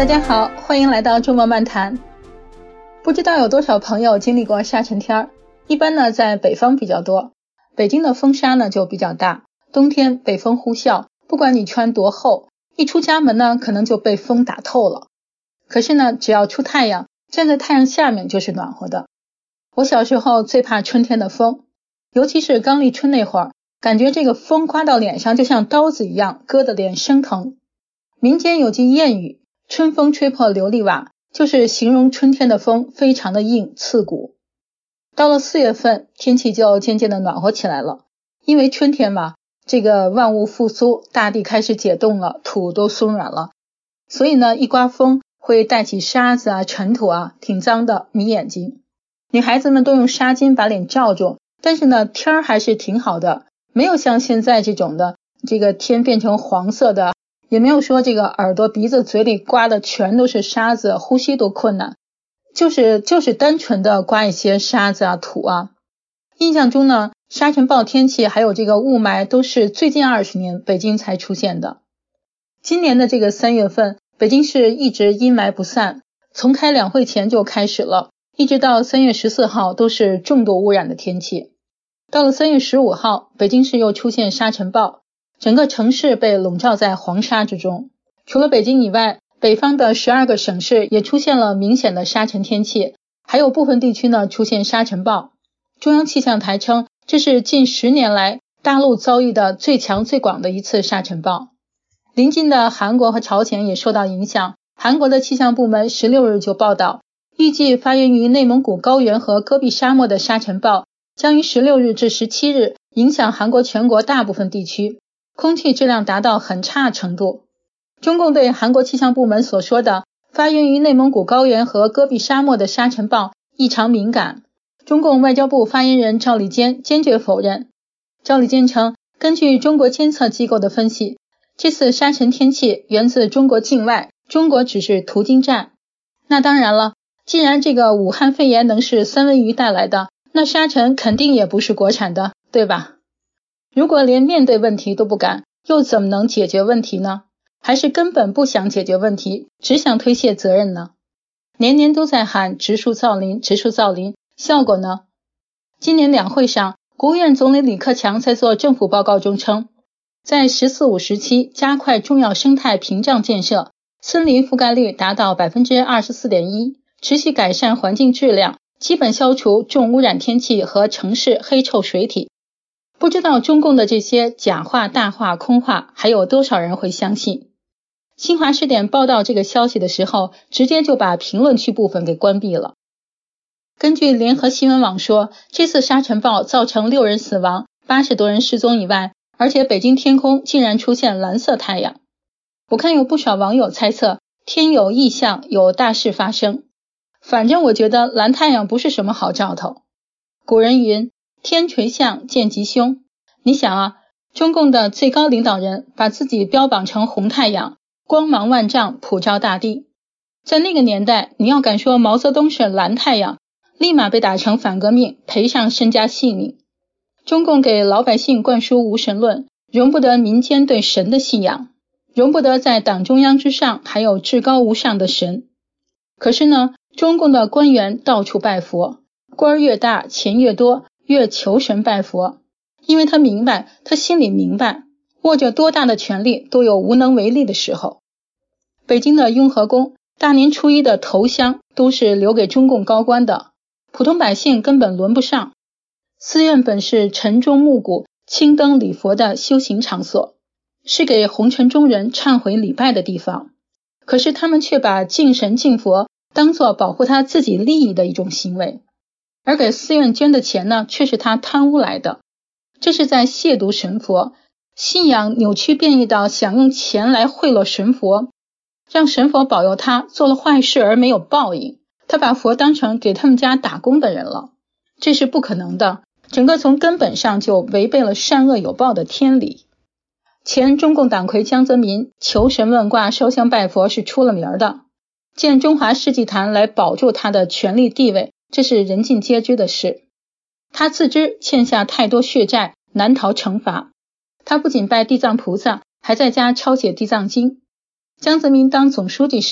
大家好，欢迎来到周末漫谈。不知道有多少朋友经历过沙尘天，一般呢在北方比较多，北京的风沙呢就比较大，冬天北风呼啸，不管你穿多厚，一出家门呢可能就被风打透了。可是呢只要出太阳，站在太阳下面就是暖和的。我小时候最怕春天的风，尤其是刚立春那会儿，感觉这个风刮到脸上就像刀子一样，割得脸生疼。民间有句谚语，春风吹破琉璃瓦，就是形容春天的风非常的硬刺骨。到了4月份，天气就渐渐的暖和起来了，因为春天嘛，这个万物复苏，大地开始解冻了，土都松软了，所以呢一刮风会带起沙子啊尘土啊，挺脏的，迷眼睛。女孩子们都用纱巾把脸罩住，但是呢天儿还是挺好的，没有像现在这种的这个天变成黄色的，也没有说这个耳朵鼻子嘴里刮的全都是沙子，呼吸都困难，就是单纯的刮一些沙子啊土啊。印象中呢，沙尘暴天气还有这个雾霾都是最近20年北京才出现的。今年的这个3月份，北京市一直阴霾不散，从开两会前就开始了，一直到3月14号都是重度污染的天气。到了3月15号，北京市又出现沙尘暴，整个城市被笼罩在黄沙之中。除了北京以外，北方的12个省市也出现了明显的沙尘天气，还有部分地区呢出现沙尘暴。中央气象台称，这是近10年来大陆遭遇的最强最广的一次沙尘暴。邻近的韩国和朝鲜也受到影响，韩国的气象部门16日就报道，预计发源于内蒙古高原和戈壁沙漠的沙尘暴将于16日至17日影响韩国全国大部分地区，空气质量达到很差程度。中共对韩国气象部门所说的发源于内蒙古高原和戈壁沙漠的沙尘暴异常敏感。中共外交部发言人赵立坚坚决否认。赵立坚称，根据中国监测机构的分析，这次沙尘天气源自中国境外，中国只是途经站。那当然了，既然这个武汉肺炎能是三文鱼带来的，那沙尘肯定也不是国产的，对吧？如果连面对问题都不敢，又怎么能解决问题呢？还是根本不想解决问题，只想推卸责任呢？年年都在喊植树造林，植树造林，效果呢？今年两会上，国务院总理李克强在做政府报告中称，在“十四五”时期加快重要生态屏障建设，森林覆盖率达到 24.1%， 持续改善环境质量，基本消除重污染天气和城市黑臭水体。不知道中共的这些假话、大话、空话，还有多少人会相信？新华视点报道这个消息的时候，直接就把评论区部分给关闭了。根据联合新闻网说，这次沙尘暴造成6人死亡，80多人失踪以外，而且北京天空竟然出现蓝色太阳。我看有不少网友猜测，天有异象，有大事发生。反正我觉得蓝太阳不是什么好兆头。古人云，天垂象见吉凶。你想啊，中共的最高领导人把自己标榜成红太阳，光芒万丈，普照大地。在那个年代，你要敢说毛泽东是蓝太阳，立马被打成反革命，赔上身家性命。中共给老百姓灌输无神论，容不得民间对神的信仰，容不得在党中央之上还有至高无上的神。可是呢，中共的官员到处拜佛，官越大，钱越多，越求神拜佛。因为他明白，他心里明白，握着多大的权力都有无能为力的时候。北京的雍和宫大年初一的头香都是留给中共高官的，普通百姓根本轮不上。寺院本是晨钟暮鼓、青灯礼佛的修行场所，是给红尘中人忏悔礼拜的地方，可是他们却把敬神敬佛当作保护他自己利益的一种行为，而给寺院捐的钱呢，却是他贪污来的。这是在亵渎神佛，信仰扭曲变异到想用钱来贿赂神佛，让神佛保佑他做了坏事而没有报应，他把佛当成给他们家打工的人了，这是不可能的，整个从根本上就违背了善恶有报的天理。前中共党魁江泽民求神问卦、烧香拜佛是出了名的，建中华世纪坛来保住他的权力地位，这是人尽皆知的事。他自知欠下太多血债，难逃惩罚。他不仅拜地藏菩萨，还在家抄写地藏经。江泽民当总书记时，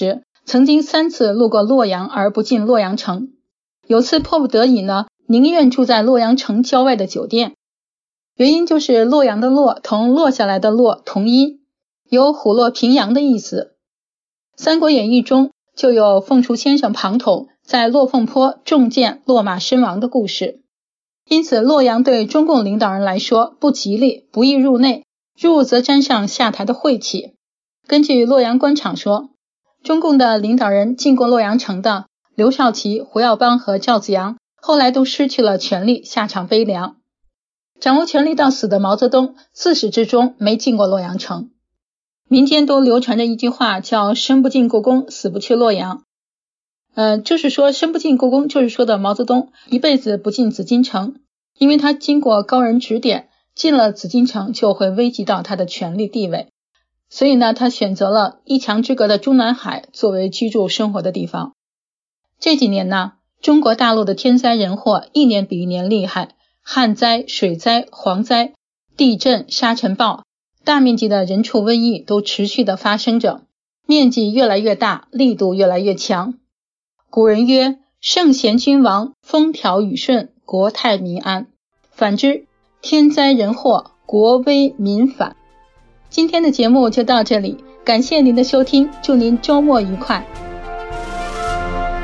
曾经3次路过洛阳而不进洛阳城，有次迫不得已呢，宁愿住在洛阳城郊外的酒店。原因就是洛阳的洛同落下来的落同音，有虎落平阳的意思。三国演义中就有凤雏先生庞统在落凤坡中箭落马身亡的故事。因此洛阳对中共领导人来说不吉利，不宜入内，入则沾上下台的晦气。根据洛阳官场说，中共的领导人进过洛阳城的刘少奇、胡耀邦和赵紫阳后来都失去了权力，下场悲凉。掌握权力到死的毛泽东自始至终没进过洛阳城。民间都流传着一句话叫生不进故宫，死不去洛阳。就是说生不进故宫，就是说的毛泽东一辈子不进紫禁城，因为他经过高人指点，进了紫禁城就会危及到他的权力地位。所以呢，他选择了一墙之隔的中南海作为居住生活的地方。这几年呢，中国大陆的天灾人祸一年比一年厉害，旱灾、水灾、蝗灾、地震、沙尘暴，大面积的人畜瘟疫都持续的发生着，面积越来越大，力度越来越强。古人曰：圣贤君王，风调雨顺，国泰民安。反之，天灾人祸，国危民反。今天的节目就到这里，感谢您的收听，祝您周末愉快。